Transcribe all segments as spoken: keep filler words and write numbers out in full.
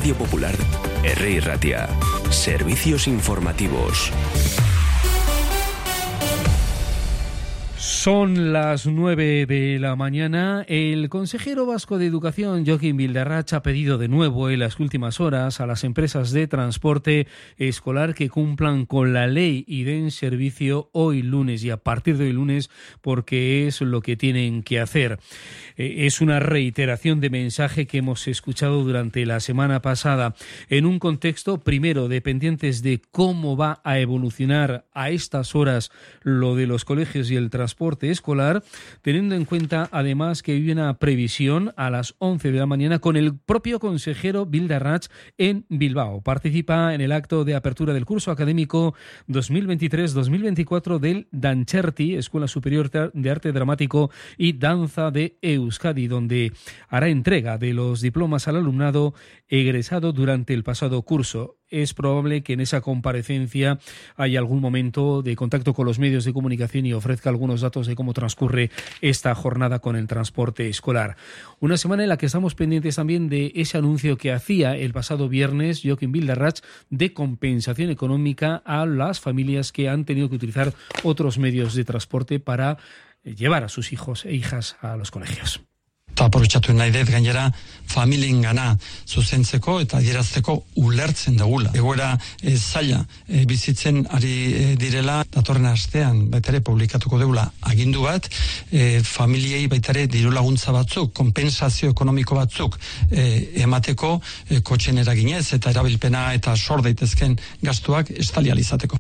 Radio Popular, R I Ratia. Servicios informativos. Son las nueve de la mañana. El consejero vasco de Educación, Jokin Bildarratz, ha pedido de nuevo en las últimas horas a las empresas de transporte escolar que cumplan con la ley y den servicio hoy lunes y a partir de hoy lunes, porque es lo que tienen que hacer. Es una reiteración de mensaje que hemos escuchado durante la semana pasada en un contexto, primero, dependientes de cómo va a evolucionar a estas horas lo de los colegios y el transporte escolar, teniendo en cuenta además que hay una previsión a las once de la mañana con el propio consejero Bildarratz en Bilbao. Participa en el acto de apertura del curso académico dos mil veintitrés dos mil veinticuatro del Dantzerti, Escuela Superior de Arte Dramático y Danza de Euskadi, donde hará entrega de los diplomas al alumnado egresado durante el pasado curso. Es probable que en esa comparecencia haya algún momento de contacto con los medios de comunicación y ofrezca algunos datos de cómo transcurre esta jornada con el transporte escolar. Una semana en la que estamos pendientes también de ese anuncio que hacía el pasado viernes Jokin Bildarratz de compensación económica a las familias que han tenido que utilizar otros medios de transporte para llevar a sus hijos e hijas a los colegios. Eta aprobetxatu nahi dut gainera familiengana zuzentzeko eta adierazteko ulertzen dugula. Egoera e, zaila e, bizitzen ari e, direla, datorren astean baita ere publikatuko dugula agindu bat, e, familiei baita ere diru laguntza batzuk, konpensazio ekonomiko batzuk e, emateko e, kotxen eraginez eta erabilpena eta sor daitezken gastuak estali ahal izateko.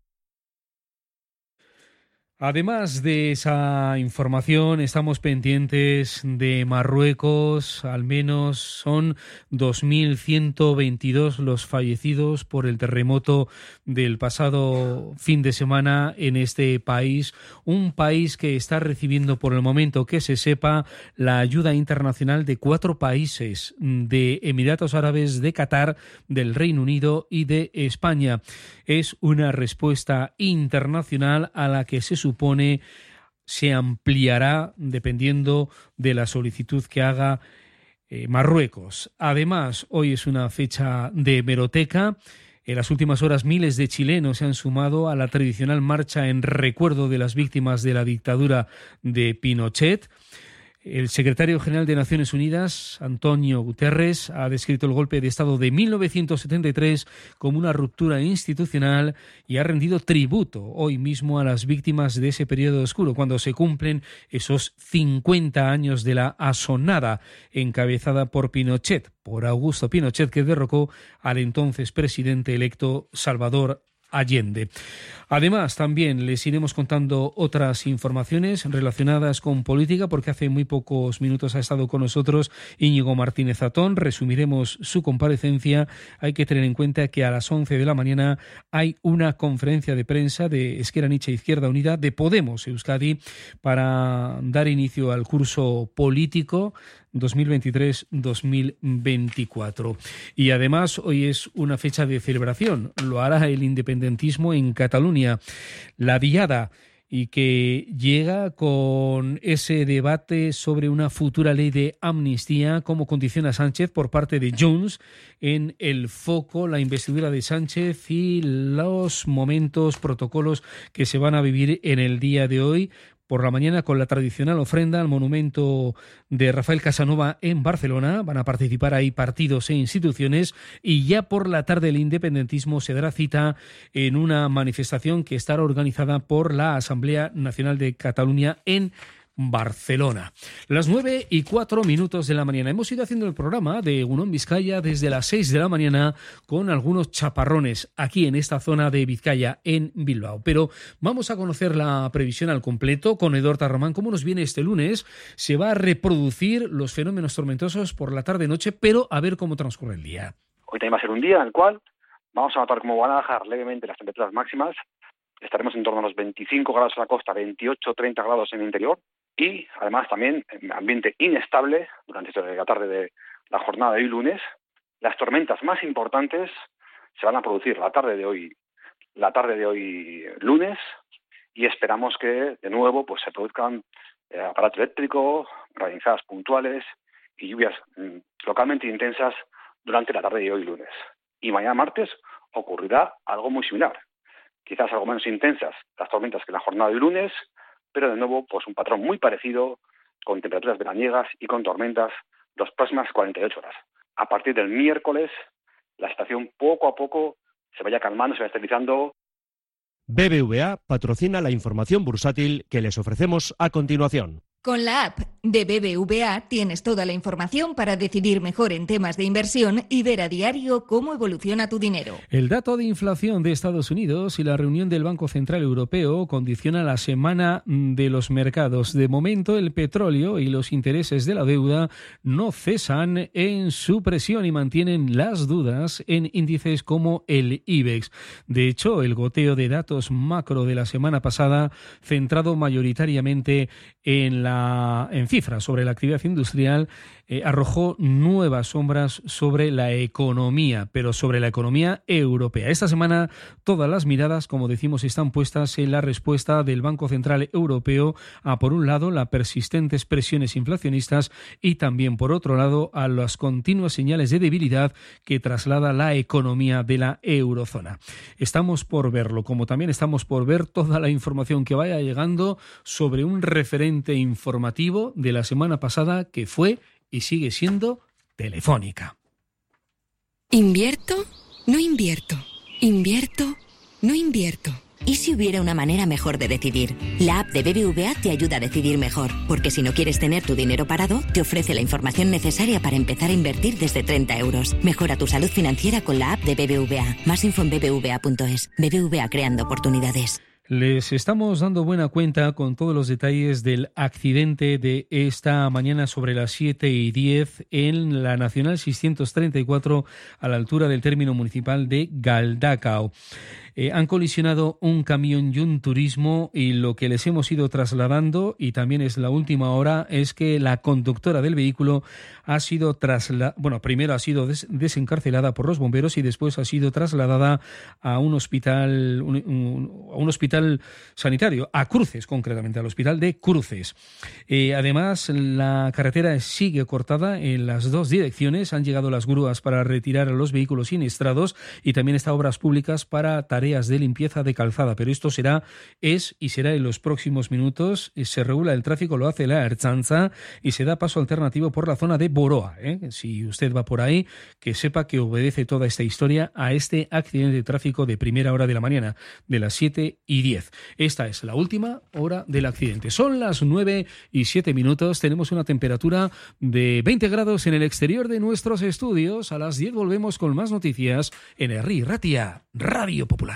Además de esa información, estamos pendientes de Marruecos. Al menos son dos mil ciento veintidós los fallecidos por el terremoto del pasado fin de semana en este país. Un país que está recibiendo por el momento, que se sepa, la ayuda internacional de cuatro países, de Emiratos Árabes, de Qatar, del Reino Unido y de España. Es una respuesta internacional a la que se supone se ampliará dependiendo de la solicitud que haga eh, Marruecos. Además, hoy es una fecha de hemeroteca. En las últimas horas, miles de chilenos se han sumado a la tradicional marcha en recuerdo de las víctimas de la dictadura de Pinochet. El secretario general de Naciones Unidas, Antonio Guterres, ha descrito el golpe de Estado de mil novecientos setenta y tres como una ruptura institucional y ha rendido tributo hoy mismo a las víctimas de ese periodo oscuro, cuando se cumplen esos cincuenta años de la asonada encabezada por Pinochet, por Augusto Pinochet, que derrocó al entonces presidente electo Salvador Allende. Además, también les iremos contando otras informaciones relacionadas con política, porque hace muy pocos minutos ha estado con nosotros Íñigo Martínez Zatón. Resumiremos su comparecencia. Hay que tener en cuenta que a las once de la mañana hay una conferencia de prensa de Ezker Anitza Izquierda Unida de Podemos Euskadi para dar inicio al curso político dos mil veintitrés dos mil veinticuatro. Y además hoy es una fecha de celebración. Lo hará el independentismo en Cataluña. La Diada, y que llega con ese debate sobre una futura ley de amnistía, como condiciona Sánchez por parte de Junts, en el foco la investidura de Sánchez y los momentos, protocolos que se van a vivir en el día de hoy. Por la mañana, con la tradicional ofrenda al monumento de Rafael Casanova en Barcelona, van a participar ahí partidos e instituciones, y ya por la tarde el independentismo se dará cita en una manifestación que estará organizada por la Asamblea Nacional de Cataluña en Barcelona. Las nueve y cuatro minutos de la mañana. Hemos ido haciendo el programa de Egun On Vizcaya desde las seis de la mañana con algunos chaparrones aquí en esta zona de Vizcaya, en Bilbao. Pero vamos a conocer la previsión al completo con Eduardo Román. ¿Cómo nos viene este lunes? Se va a reproducir los fenómenos tormentosos por la tarde-noche, pero a ver cómo transcurre el día. Hoy también va a ser un día en el cual vamos a notar cómo van a bajar levemente las temperaturas máximas. Estaremos en torno a los veinticinco grados en la costa, veintiocho a treinta grados en el interior. Y además también en ambiente inestable durante la tarde de la jornada de hoy lunes. Las tormentas más importantes se van a producir la tarde de hoy, la tarde de hoy lunes, y esperamos que de nuevo pues se produzcan eh, aparato eléctrico, granizadas puntuales y lluvias mm, localmente intensas durante la tarde de hoy lunes. Y mañana martes ocurrirá algo muy similar. Quizás algo menos intensas las tormentas que en la jornada de lunes, pero de nuevo pues un patrón muy parecido, con temperaturas veraniegas y con tormentas las próximas cuarenta y ocho horas. A partir del miércoles, la situación poco a poco se vaya calmando, se vaya estabilizando. B B V A patrocina la información bursátil que les ofrecemos a continuación. Con la app de B B V A tienes toda la información para decidir mejor en temas de inversión y ver a diario cómo evoluciona tu dinero. El dato de inflación de Estados Unidos y la reunión del Banco Central Europeo condiciona la semana de los mercados. De momento, el petróleo y los intereses de la deuda no cesan en su presión y mantienen las dudas en índices como el IBEX. De hecho, el goteo de datos macro de la semana pasada, centrado mayoritariamente en la en cifras sobre la actividad industrial, eh, arrojó nuevas sombras sobre la economía, pero sobre la economía europea. Esta semana todas las miradas, como decimos, están puestas en la respuesta del Banco Central Europeo a, por un lado, las persistentes presiones inflacionistas y también, por otro lado, a las continuas señales de debilidad que traslada la economía de la eurozona. Estamos por verlo, como también estamos por ver toda la información que vaya llegando sobre un referente informativo de la semana pasada que fue y sigue siendo Telefónica. ¿Invierto? No invierto. ¿Invierto? No invierto. ¿Y si hubiera una manera mejor de decidir? La app de B B V A te ayuda a decidir mejor, porque si no quieres tener tu dinero parado, te ofrece la información necesaria para empezar a invertir desde treinta euros. Mejora tu salud financiera con la app de B B V A. Más info en b b v a punto es. B B V A, creando oportunidades. Les estamos dando buena cuenta con todos los detalles del accidente de esta mañana sobre las siete y diez en la Nacional seiscientos treinta y cuatro a la altura del término municipal de Galdacao. Eh, han colisionado un camión y un turismo y lo que les hemos ido trasladando, y también es la última hora, es que la conductora del vehículo ha sido trasladada, bueno, primero ha sido des- desencarcelada por los bomberos y después ha sido trasladada a un hospital, un, un, a un hospital sanitario, a Cruces concretamente, al hospital de Cruces. Eh, además, la carretera sigue cortada en las dos direcciones, han llegado las grúas para retirar a los vehículos siniestrados y también está Obras Públicas para tareas de limpieza de calzada, pero esto será, es y será en los próximos minutos. Se regula el tráfico, lo hace la Ertzaintza y se da paso alternativo por la zona de Boroa. ¿eh? Si usted va por ahí, que sepa que obedece toda esta historia a este accidente de tráfico de primera hora de la mañana, de las siete y diez. Esta es la última hora del accidente. Son las nueve y siete minutos, tenemos una temperatura de veinte grados en el exterior de nuestros estudios. A las diez volvemos con más noticias en Herri Ratia, Radio Popular.